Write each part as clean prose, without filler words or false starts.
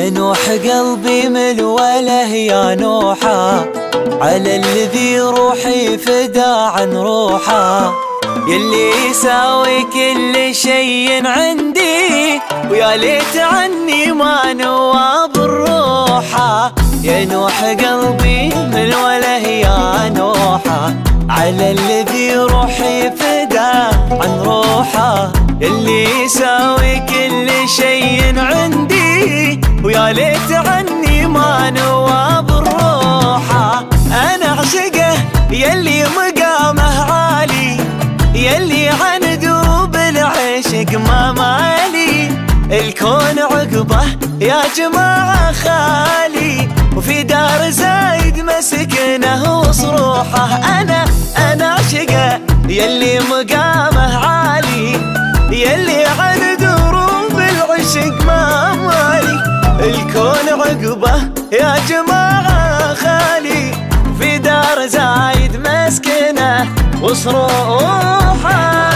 يا نوح قلبي من وله يا نوحة، على الذي روحي فدا عن روحه، يلي يساوي كل شيء عندي، ويا ليت عني ما نواب الروحة. يا نوح قلبي من وله يا نوحة، على الذي روحي فدا عن روحه، يلي يساوي كل شيء عندي، ويا ليت عني ما نواب الروحة. أنا أعشقه يلي مقامه عالي، يلي عنده بالعشق ما مالي، الكون عقبه يا جماعة خالي، وفي دار زايد مسكنه وصروحه. أنا أعشقه يلي مقامه عالي، يلي عنده بالعشق ما مالي، الكون عقبه يا جماعة خالي، في دار زايد مسكنه وصروحه.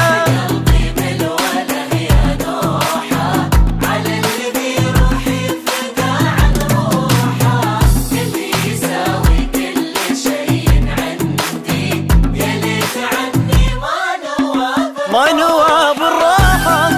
ما نواب الراحة.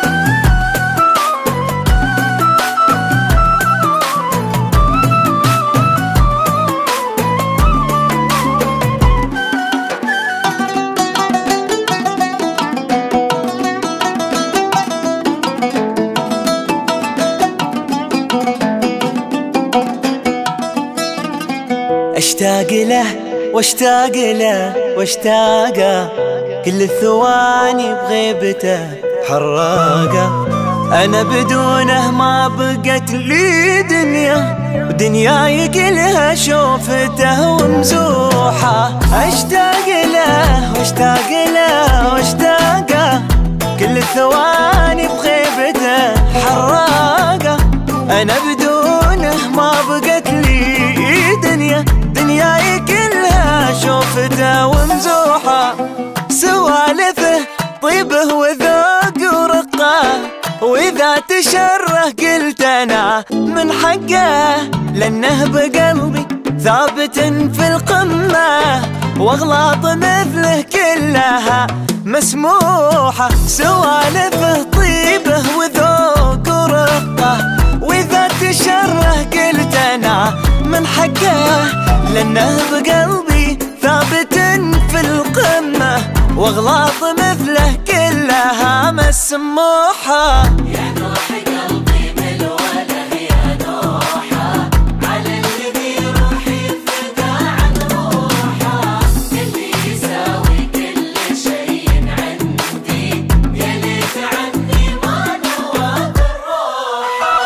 اشتاق له واشتاق له واشتاقه، كل الثواني بغيبته حراقه، أنا بدونه ما بقت لي دنيا، ودنياي كلها شوفته ومزوحه. أشتاق له واشتاق له واشتاقه، كل الثواني بغيبته حراقه، أنا بدونه ما بقت لي دنيا، دنياي كلها شوفته ومزوحه. سوالفه طيبه وذوق ورقه، وإذا تشره قلت أنا من حقه، لأنه بقلبي ثابت في القمة، وأغلاط مثله كلها مسموحة. سوالفه طيبه وذوق ورقه، وإذا تشره قلت أنا من حقه، لأنه بقلبي ثابت في القمة، واغلاط مثله كلها مسموحة. يا نوح قلبي من وله يا نوحة، على الذي روحي فدا عن روحه، اللي يساوي كل شيء عندي، يا ليت عني ما نواب الروحة.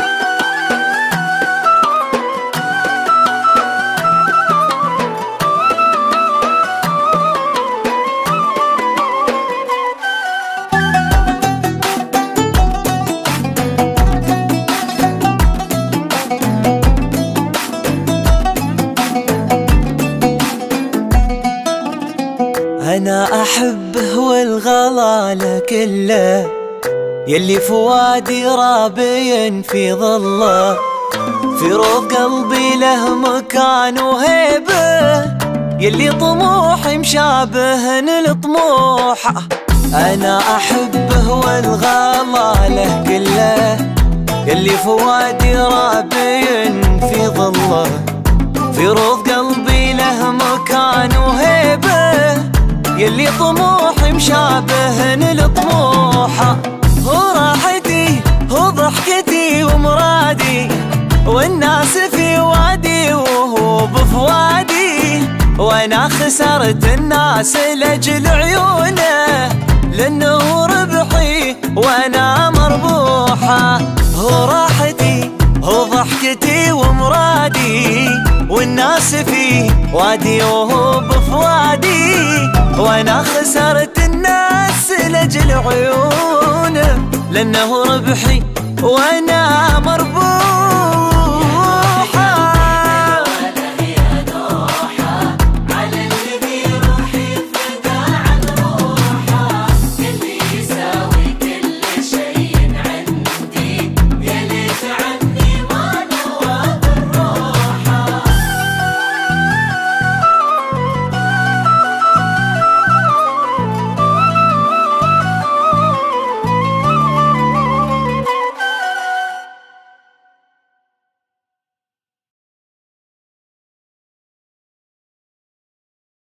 أنا أحبه والغلال كله، يلي فوادي رابين في ظله، في روض قلبي له مكان وهيبة، يلي طموحي مشابه لطموحه. أنا أحبه والغلال كله، يلي فوادي رابين في ظله، في روض قلبي له مكان وهيبة، يلي طموحي مشابه لطموحه. هو راحتي هو ضحكتي ومرادي، والناس في وادي وهو بفوادي، وانا خسرت الناس لاجل عيونه، لانه ربحي وانا مربوحه. هو راحتي هو ضحكتي ومرادي، والناس في وادي وهو بفوادي، وانا خسرت الناس لاجل عيونه، لانه ربحي وانا مربوح.